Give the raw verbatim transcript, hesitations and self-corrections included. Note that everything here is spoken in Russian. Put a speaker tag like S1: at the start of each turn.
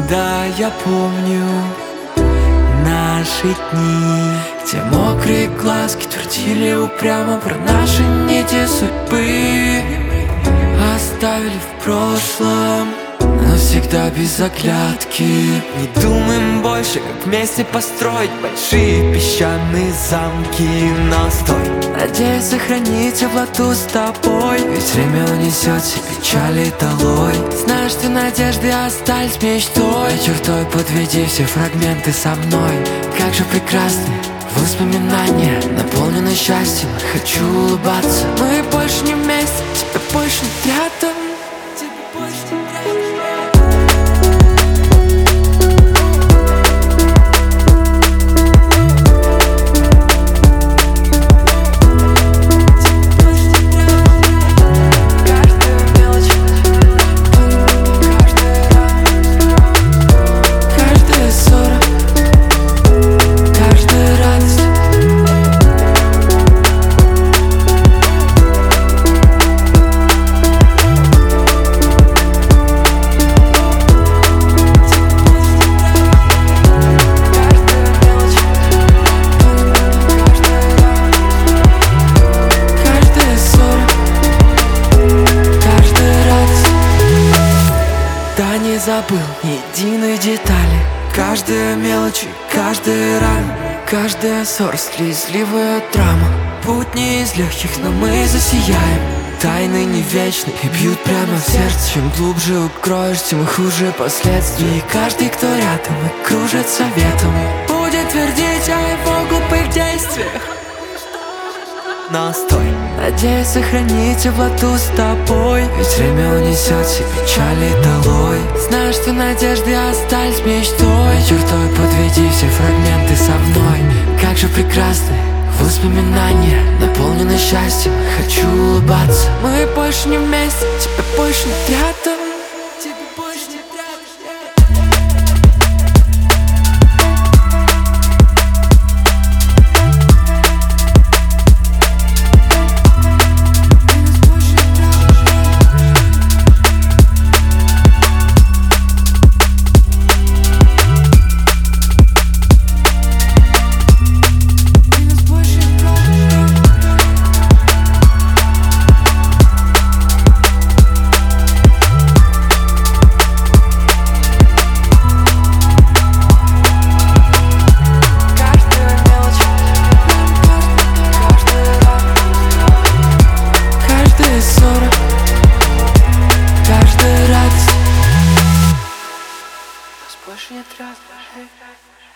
S1: Да, я помню наши дни, где мокрые глазки твердили упрямо про наши нити судьбы. Оставили в прошлом, но всегда без оглядки. Не думаем больше, как вместе построить большие песчаные замки. Но стой, надеюсь сохранить теплоту с тобой, ведь время унесет все печали долой. Знаешь, что надежды остались мечтой, и чертой подведи все фрагменты со мной. Как же прекрасны воспоминания, наполнены счастьем, хочу улыбаться. Мы больше не вместе, тебя больше нет рядом. Тебя больше нет рядом. Забыл ни единой детали, каждая мелочь, каждая рана, каждая ссора, слезливая драма. Путь не из легких, но мы засияем. Тайны не вечны и бьют прямо в сердце. Чем глубже укроешь, тем хуже последствия. И каждый, кто рядом и кружит советом, будет твердить о его глупых действиях. Но стой, надеюсь сохранить теплоту с тобой, ведь время унесет все печали долой. Знаешь, что надежды остались мечтой, и чертой подведи все фрагменты со мной. Как же прекрасны воспоминания, наполнены счастьем, хочу улыбаться. Мы больше не вместе, тебя больше нет рядом. Тебя больше нет рядом. Больше нет раз.